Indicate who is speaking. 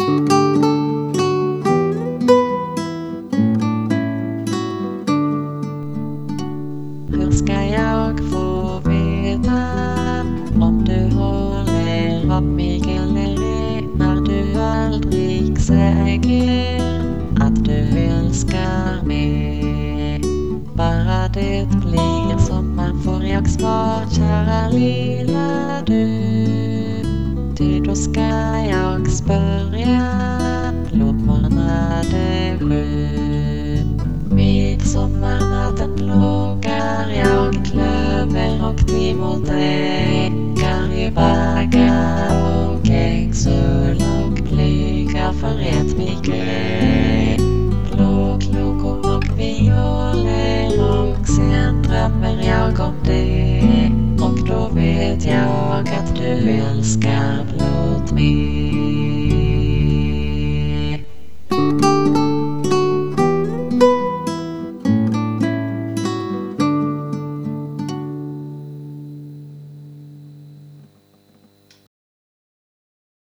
Speaker 1: Hur ska jag få veta om du håller av mig eller ej när du aldrig säger att du älskar mig? Bara det blir sommar får jag svar, kära lilla du. Ty då ska jag spörja blommorna det sju. Midsommarnatten plågar jag klöver och timotejkar i baggar och äggsull och blyga för ett migrej. Blåklockor och violer och sen drömmer jag om det. Och då vet jag att du älskar blott mig.